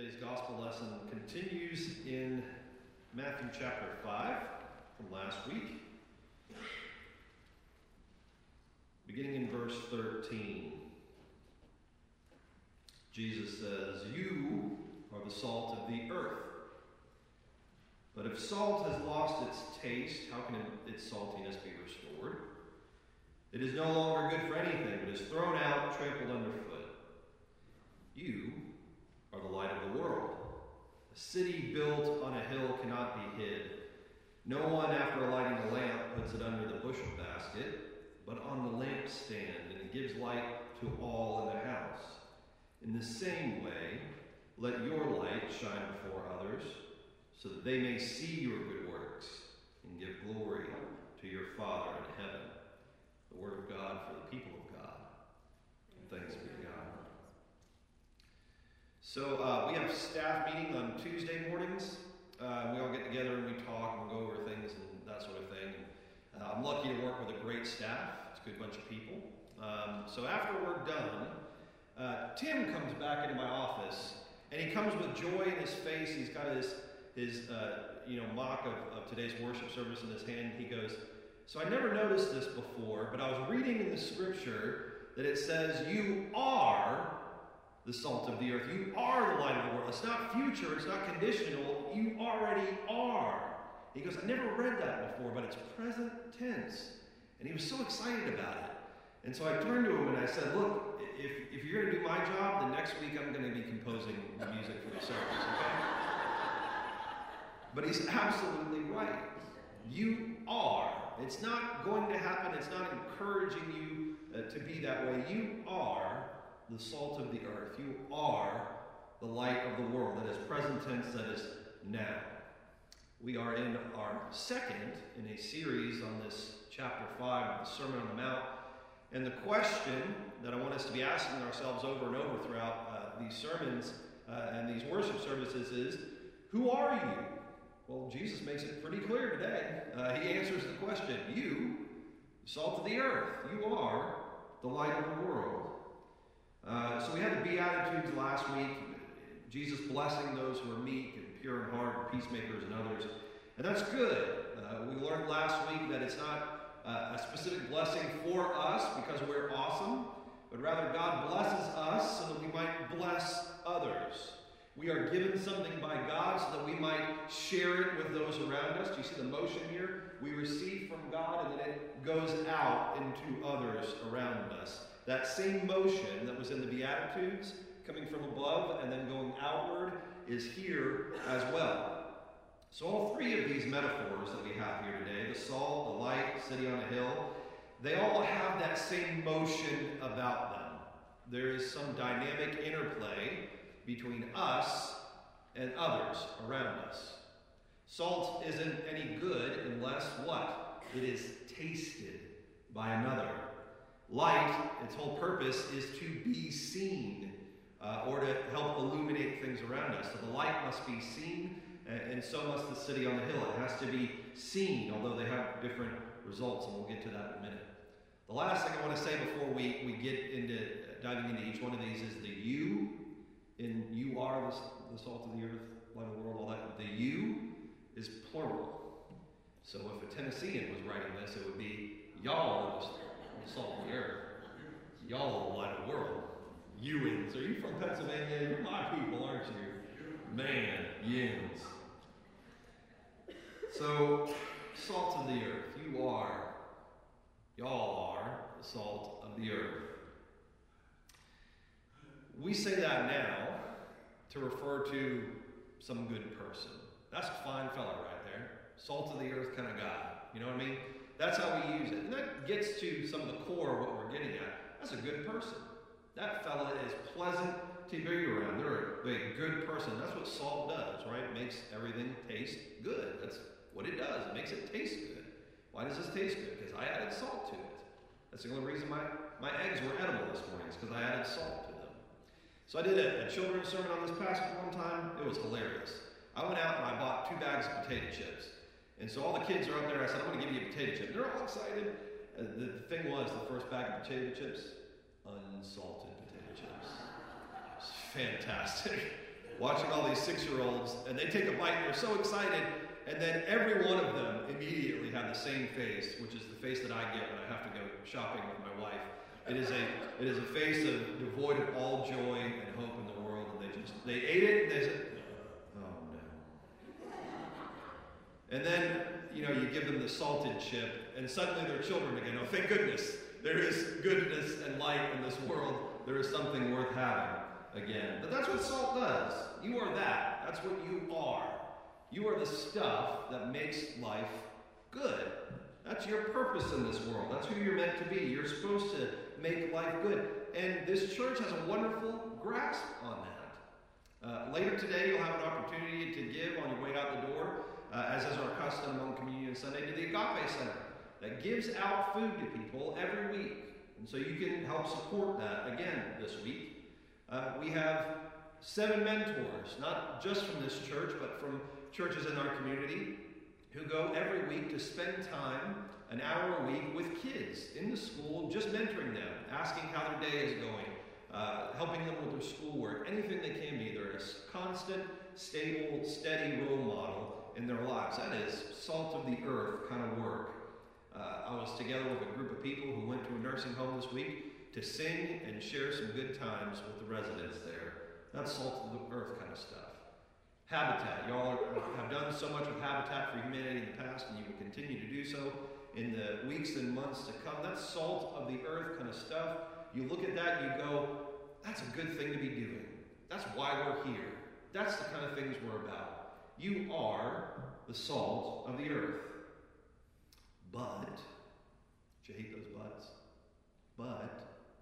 Today's gospel lesson continues in Matthew chapter 5 from last week, beginning in verse 13. Jesus says, "You are the salt of the earth. But if salt has lost its taste, how can its saltiness be restored? It is no longer good for anything, but is thrown out, trampled underfoot. You are the light of the world. A city built on a hill cannot be hid. No one, after lighting a lamp, puts it under the bushel basket, but on the lampstand, and it gives light to all in the house. In the same way, let your light shine before others, so that they may see your good works and give glory to your Father in heaven." The word of God for the people of God. And thanks be to God. So we have staff meeting on Tuesday mornings. We all get together and we talk and we go over things and that sort of thing. I'm lucky to work with a great staff. It's a good bunch of people. So after we're done, Tim comes back into my office and he comes with joy in his face. He's got his mock of today's worship service in his hand. He goes, "So I never noticed this before, but I was reading in the scripture that it says you are the salt of the earth. You are the light of the world. It's not future. It's not conditional. You already are." He goes, "I never read that before, but it's present tense." And he was so excited about it. And so I turned to him and I said, "Look, if you're going to do my job, then next week I'm going to be composing the music for the service, okay?" But he's absolutely right. You are. It's not going to happen. It's not encouraging you to be that way. You are the salt of the earth. You are the light of the world. That is present tense, that is now. We are in our second in a series on this chapter 5 of the Sermon on the Mount. And the question that I want us to be asking ourselves over and over throughout these sermons and these worship services is, who are you? Well, Jesus makes it pretty clear today. He answers the question, you, salt of the earth. You are the light of the world. So we had the Beatitudes last week. Jesus blessing those who are meek and pure in heart and peacemakers and others. And that's good. We learned last week that it's not a specific blessing for us because we're awesome, but rather God blesses us so that we might bless others. We are given something by God so that we might share it with those around us. Do you see the motion here? We receive from God and then it goes out into others around us. That same motion that was in the Beatitudes, coming from above and then going outward, is here as well. So all three of these metaphors that we have here today, the salt, the light, city on a hill, they all have that same motion about them. There is some dynamic interplay between us and others around us. Salt isn't any good unless what? It is tasted by another. Light, its whole purpose is to be seen or to help illuminate things around us. So the light must be seen, and so must the city on the hill. It has to be seen, although they have different results, and we'll get to that in a minute. The last thing I want to say before we get into diving into each one of these is the you. In you are the salt of the earth, light of the world, all that. The you is plural. So if a Tennessean was writing this, it would be y'all are the salt of the earth. Y'all are the light of the world. Ewins. Are you from Pennsylvania? You're my people, aren't you? Man, yins. So, salt of the earth. Y'all are the salt of the earth. We say that now to refer to some good person. That's a fine fella right there. Salt of the earth kind of guy. You know what I mean? That's how we use it. And that gets to some of the core of what we're getting at. That's a good person. That fella is pleasant to be around. They're a good person. That's what salt does, right? It makes everything taste good. That's what it does. It makes it taste good. Why does this taste good? Because I added salt to it. That's the only reason my eggs were edible this morning, is because I added salt to them. So I did a children's sermon on this passage one time. It was hilarious. I went out and I bought 2 bags of potato chips. And so all the kids are up there. I said, I'm going to give you a potato chip. And they're all excited. The thing was, the first bag of potato chips, unsalted potato chips. It's fantastic. watching all these 6-year-olds, and they take a bite and they're so excited, and then every one of them immediately have the same face, which is the face that I get when I have to go shopping with my wife. It is a face devoid of all joy and hope in the world, and they ate it and they said, oh no. And then, you give them the salted chip, and suddenly they're children again. Oh, thank goodness. There is goodness and light in this world. There is something worth having again. But that's what salt does. You are that. That's what you are. You are the stuff that makes life good. That's your purpose in this world. That's who you're meant to be. You're supposed to make life good. And this church has a wonderful grasp on that. Later today, you'll have an opportunity to give on your way out the door, as is our custom on Communion Sunday, to the Agape Center that gives out food to people every week. And so you can help support that again this week. We have 7 mentors, not just from this church, but from churches in our community, who go every week to spend time, an hour a week, with kids in the school, just mentoring them, asking how their day is going, helping them with their schoolwork, anything they can be. They're a constant, stable, steady role model in their lives. That is salt of the earth kind of work. I was together with a group of people who went to a nursing home this week to sing and share some good times with the residents there. That's salt of the earth kind of stuff. Habitat. Y'all have done so much with Habitat for Humanity in the past, and you will continue to do so in the weeks and months to come. That's salt of the earth kind of stuff. You look at that and you go, that's a good thing to be doing. That's why we're here. That's the kind of things we're about. You are the salt of the earth. But, do you hate those buts? But,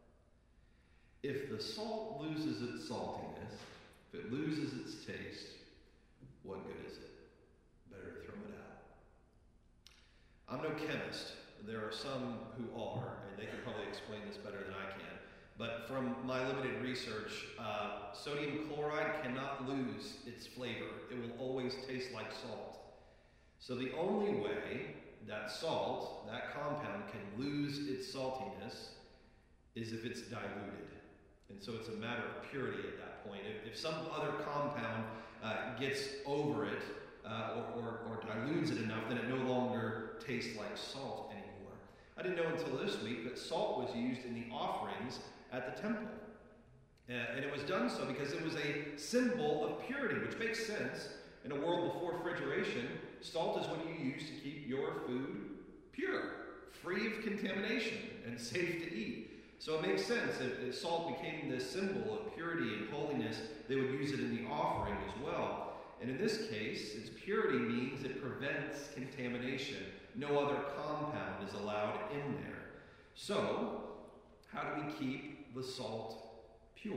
if the salt loses its saltiness, if it loses its taste, what good is it? Better to throw it out. I'm no chemist. There are some who are, and they can probably explain this better than I can. But from my limited research, sodium chloride cannot lose its flavor. It will always taste like salt. So the only way that salt, that compound, can lose its saltiness is if it's diluted. And so it's a matter of purity at that point. If some other compound gets over it or dilutes it enough, then it no longer tastes like salt anymore. I didn't know until this week that salt was used in the offerings at the temple. And it was done so because it was a symbol of purity, which makes sense. In a world before refrigeration, salt is what you use to keep your food pure, free of contamination, and safe to eat. So it makes sense that if salt became this symbol of purity and holiness, they would use it in the offering as well. And in this case, its purity means it prevents contamination. No other compound is allowed in there. So, how do we keep the salt pure?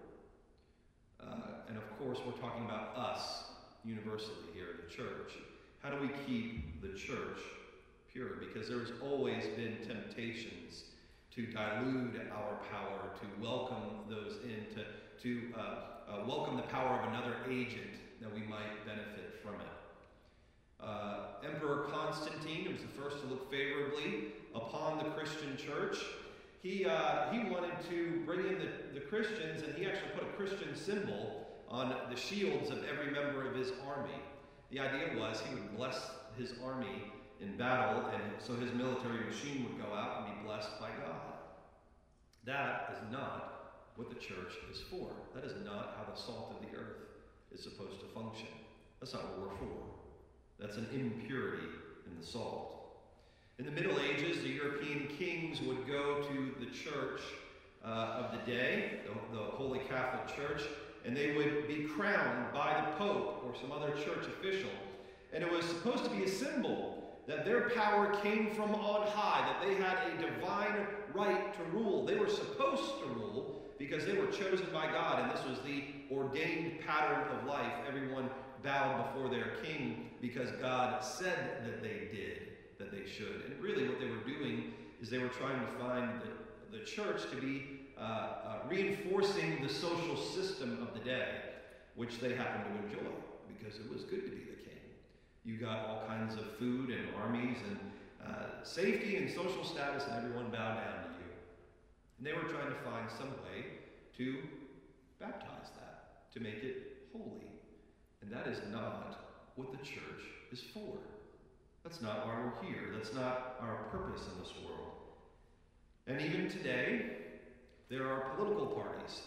And of course, we're talking about us universally here in the church. How do we keep the church pure? Because there's always been temptations to dilute our power, to welcome those in, to welcome the power of another agent that we might benefit from it. Emperor Constantine, who was the first to look favorably upon the Christian church, he wanted to bring in the Christians, and he actually put a Christian symbol on the shields of every member of his army. The idea was he would bless his army in battle, and so his military machine would go out and be blessed by God. That is not what the church is for. That is not how the salt of the earth is supposed to function. That's not what we're for. That's an impurity in the salt. In the Middle Ages, the European kings would go to the church of the day, the Holy Catholic Church, and they would be crowned by the Pope or some other church official. And it was supposed to be a symbol that their power came from on high, that they had a divine right to rule. They were supposed to rule because they were chosen by God, and this was the ordained pattern of life. Everyone bowed before their king because God said that they did, that they should. And really what they were doing is they were trying to find the church to be reinforcing the social system of the day, which they happened to enjoy because it was good to be the king. You got all kinds of food and armies and safety and social status, and everyone bowed down to you. And they were trying to find some way to baptize that, to make it holy. And that is not what the church is for. That's not why we're here. That's not our purpose in this world. And even today, there are political parties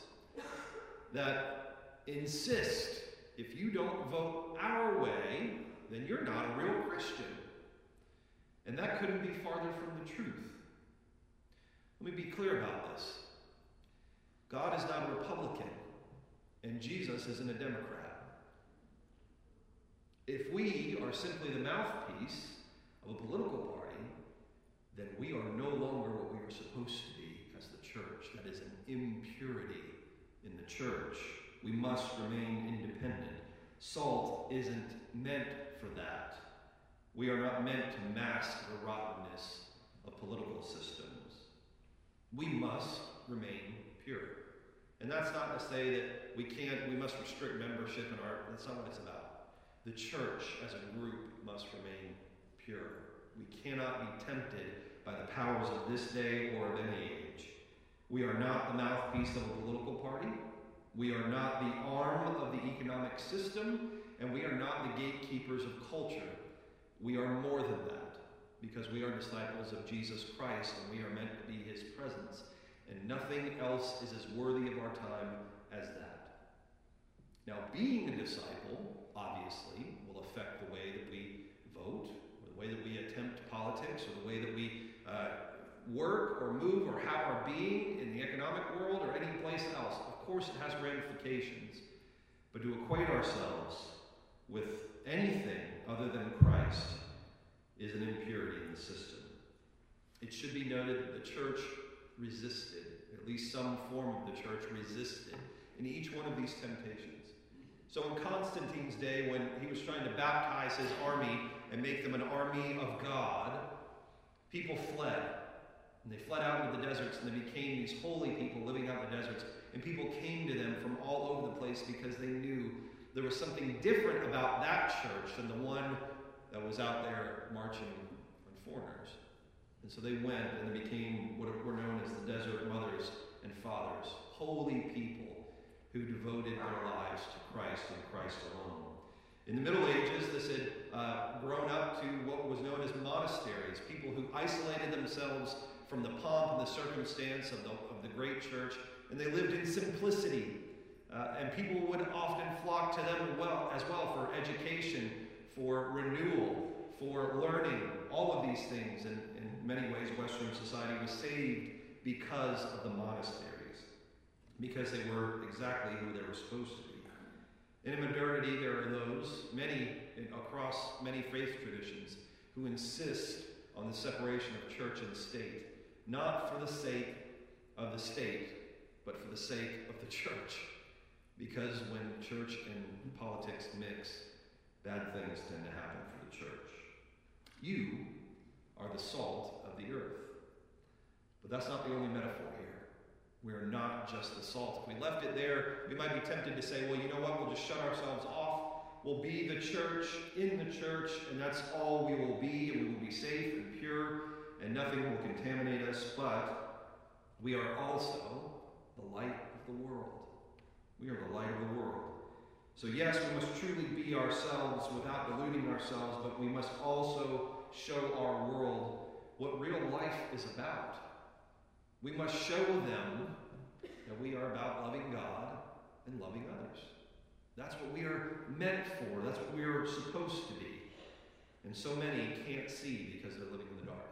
that insist if you don't vote our way, then you're not a real Christian. And that couldn't be farther from the truth. Let me be clear about this. God is not a Republican, and Jesus isn't a Democrat. If we are simply the mouthpiece of a political party, then we are no longer what we are supposed to be as the church. That is an impurity in the church. We must remain independent. Salt isn't meant for that. We are not meant to mask the rottenness of political systems. We must remain pure. And that's not to say that we must restrict membership in that's not what it's about. The church as a group must remain pure. We cannot be tempted by the powers of this day or of any age. We are not the mouthpiece of a political party. We are not the arm of the economic system, and we are not the gatekeepers of culture. We are more than that, because we are disciples of Jesus Christ, and we are meant to be his presence. And nothing else is as worthy of our time as that. Now, being a disciple, obviously, will affect the way that we vote, or the way that we attempt politics, or the way that we work or move or have our being in the economic world or any place else. Of course, it has ramifications. But to equate ourselves with anything other than Christ is an impurity in the system. It should be noted that the church resisted, at least some form of the church resisted, in each one of these temptations. So in Constantine's day, when he was trying to baptize his army and make them an army of God, people fled. And they fled out into the deserts, and they became these holy people living out in the deserts. And people came to them from all over the place because they knew there was something different about that church than the one that was out there marching on foreigners. And so they went, and they became what were known as the desert mothers and fathers, holy people who devoted their lives to Christ and Christ alone. In the Middle Ages, this had grown up to what was known as monasteries, people who isolated themselves from the pomp and the circumstance of the great church, and they lived in simplicity. And people would often flock to them as well for education, for renewal, for learning, all of these things. And in many ways, Western society was saved because of the monasteries, because they were exactly who they were supposed to be. In modernity, there are those, many across many faith traditions, who insist on the separation of church and state, not for the sake of the state, but for the sake of the church. Because when church and politics mix, bad things tend to happen for the church. You are the salt of the earth. But that's not the only metaphor here. We are not just the salt. If we left it there, we might be tempted to say, well, you know what, we'll just shut ourselves off. We'll be the church in the church, and that's all we will be, and we will be safe and pure, and nothing will contaminate us. But we are also the light of the world. We are the light of the world. So yes, we must truly be ourselves without deluding ourselves, but we must also show our world what real life is about. We must show them that we are about loving God and loving others. That's what we are meant for. That's what we are supposed to be. And so many can't see because they're living in the dark.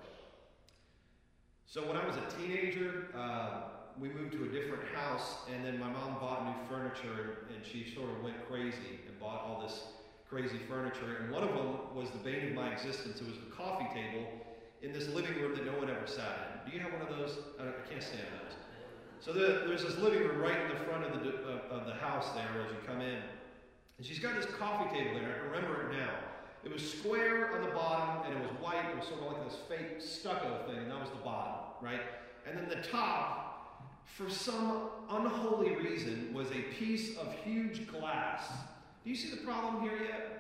So when I was a teenager, we moved to a different house, and then my mom bought new furniture, and she sort of went crazy and bought all this crazy furniture. And one of them was the bane of my existence. It was a coffee table in this living room that no one ever sat in. Do you have one of those? I can't stand those. So there's this living room right in the front of the house there as you come in. And she's got this coffee table there. I remember it now. It was square on the bottom, and it was white. It was sort of like this fake stucco thing, and that was the bottom, right? And then the top, for some unholy reason, was a piece of huge glass. Do you see the problem here yet?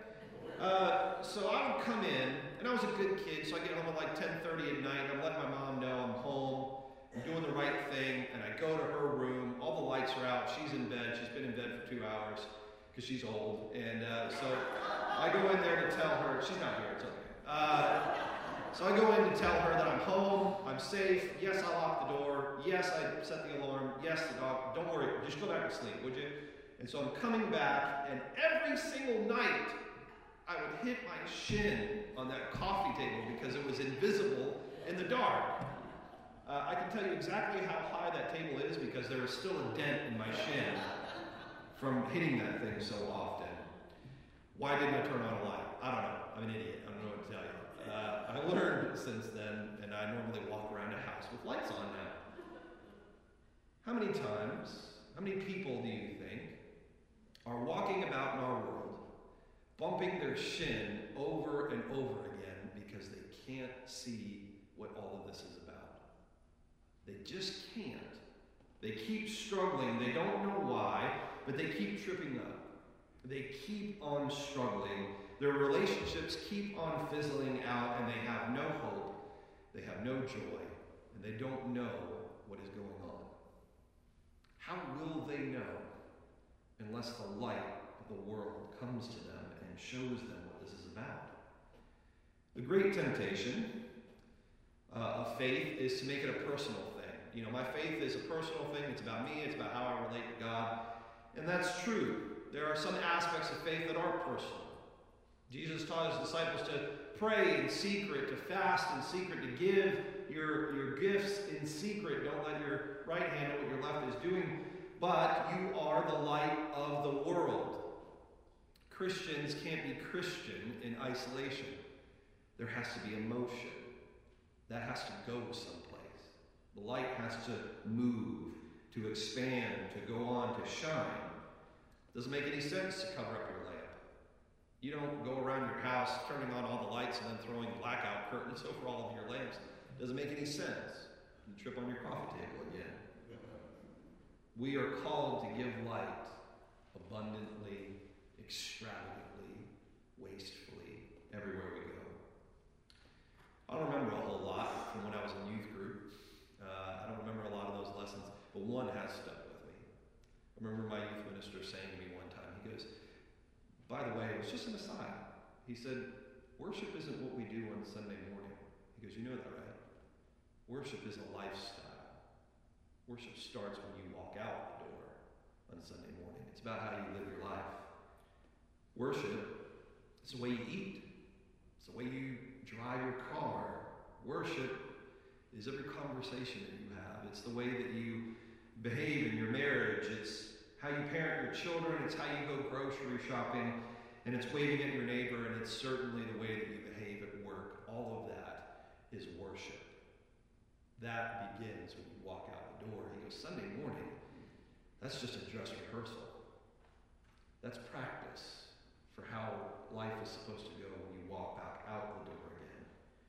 So I would come in, and I was a good kid, so I get home at like 10:30 at night, and I'm letting my mom know I'm home, I'm doing the right thing, and I go to her room, all the lights are out, she's in bed, she's been in bed for 2 hours, because she's old. And so I go in there to tell her, she's not here, it's okay. So I go in to tell her that I'm home, I'm safe, yes, I locked the door, yes, I set the alarm, yes, the dog, don't worry, just go back to sleep, would you? And so I'm coming back, and every single night, I would hit my shin on that coffee table because it was invisible in the dark. I can tell you exactly how high that table is because there was still a dent in my shin from hitting that thing so often. Why didn't I turn on a light? I don't know. I'm an idiot. I don't know what to tell you. I learned since then, and I normally walk around a house with lights on now. How many people do you think are walking about in our world, bumping their shin over and over again because they can't see what all of this is about? They just can't. They keep struggling. They don't know why, but they keep tripping up. They keep on struggling. Their relationships keep on fizzling out, and they have no hope. They have no joy, and they don't know what is going on. How will they know unless the light of the world comes to them and shows them what this is about? The great temptation of faith is to make it a personal thing. You know, my faith is a personal thing. It's about me. It's about how I relate to God. And that's true. There are some aspects of faith that aren't personal. Jesus taught his disciples to pray in secret, to fast in secret, to give your gifts in secret. Don't let your right hand know what your left is doing. But you are the light of the world. Christians can't be Christian in isolation. There has to be emotion. That has to go someplace. The light has to move, to expand, to go on, to shine. Doesn't make any sense to cover up your lamp. You don't go around your house turning on all the lights and then throwing blackout curtains over all of your lamps. Doesn't make any sense. You trip on your coffee table again. We are called to give light abundantly, extravagantly, wastefully, everywhere we go. I don't remember a whole lot from when I was in youth group. I don't remember a lot of those lessons, but one has stuck with me. I remember my youth minister saying to me one time, he goes, by the way, it was just an aside. He said, worship isn't what we do on Sunday morning. He goes, you know that, right? Worship is a lifestyle. Worship starts when you walk out the door on Sunday morning. It's about how you live your life. Worship is the way you eat. It's the way you drive your car. Worship is every conversation that you have. It's the way that you behave in your marriage. It's how you parent your children. It's how you go grocery shopping. And it's waving at your neighbor. And it's certainly the way that you behave at work. All of that is worship. That begins when you walk out the door. He goes, Sunday morning, that's just a dress rehearsal. That's practice for how life is supposed to go when you walk back out the door again.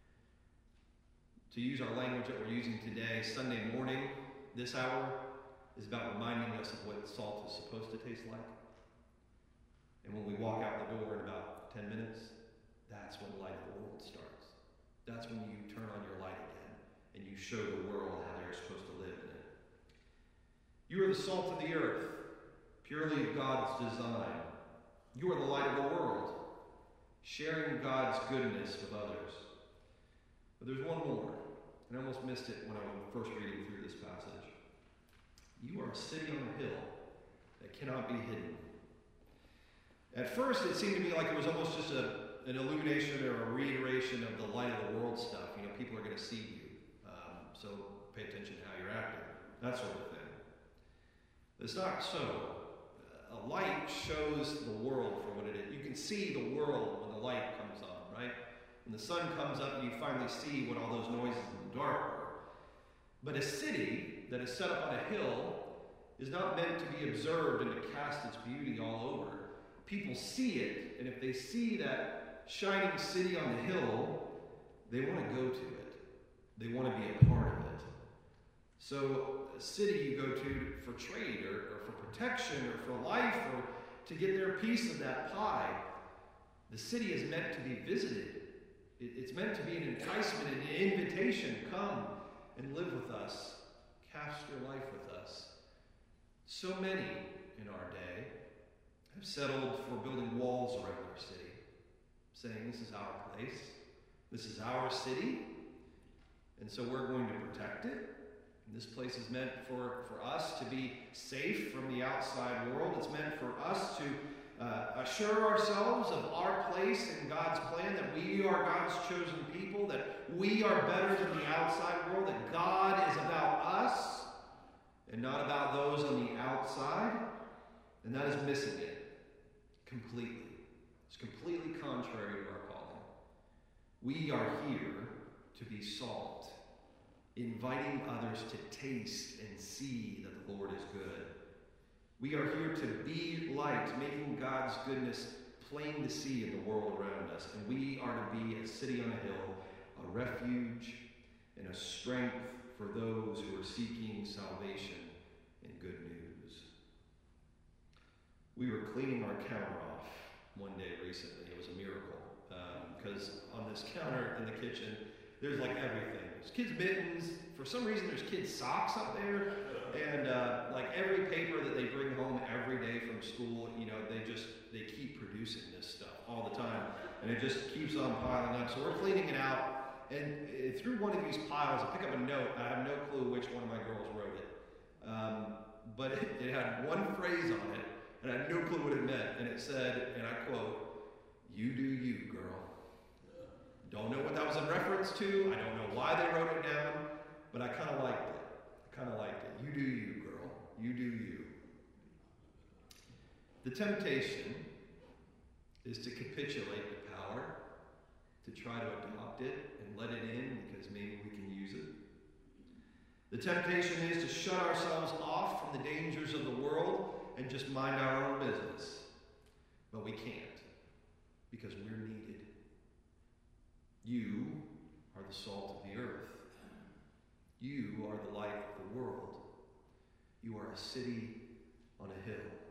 To use our language that we're using today, Sunday morning, this hour, is about reminding us of what salt is supposed to taste like. And when we walk out the door in about 10 minutes, that's when the light of the world starts. That's when you turn on your light again. And you show the world how they're supposed to live in it. You are the salt of the earth, purely of God's design. You are the light of the world, sharing God's goodness with others. But there's one more, and I almost missed it when I was first reading through this passage. You are a city on a hill that cannot be hidden. At first, it seemed to me like it was almost just an illumination or a reiteration of the light of the world stuff. You know, people are going to see you. So pay attention to how you're acting, that sort of thing. It's not so. A light shows the world for what it is. You can see the world when the light comes on, right? When the sun comes up and you finally see what all those noises in the dark were. But a city that is set up on a hill is not meant to be observed and to cast its beauty all over. People see it, and if they see that shining city on the hill, they want to go to it. They want to be a part of it. So a city you go to for trade or for protection or for life or to get their piece of that pie. The city is meant to be visited. It's meant to be an enticement, an invitation. Come and live with us. Cast your life with us. So many in our day have settled for building walls around our city, saying this is our place, this is our city, and so we're going to protect it. And this place is meant for us to be safe from the outside world. It's meant for us to assure ourselves of our place in God's plan, that we are God's chosen people, that we are better than the outside world, that God is about us and not about those on the outside. And that is missing it completely. It's completely contrary to our calling. We are here to be salt, inviting others to taste and see that the Lord is good. We are here to be light, making God's goodness plain to see in the world around us. And we are to be a city on a hill, a refuge and a strength for those who are seeking salvation and good news. We were cleaning our counter off one day recently. It was a miracle. Because on this counter in the kitchen, there's like everything. There's kids' mittens. For some reason, there's kids' socks up there. And like every paper that they bring home every day from school, they keep producing this stuff all the time. And it just keeps on piling up. So we're cleaning it out. And through one of these piles, I pick up a note. I have no clue which one of my girls wrote it. But it had one phrase on it, and I had no clue what it meant. And it said, and I quote, "You do you, girl." Don't know what that was in reference to. I don't know why they wrote it down, but I kind of liked it. You do you, girl. You do you. The temptation is to capitulate to power, to try to adopt it and let it in because maybe we can use it. The temptation is to shut ourselves off from the dangers of the world and just mind our own business. But we can't, because we're needed. You are the salt of the earth. You are the light of the world. You are a city on a hill.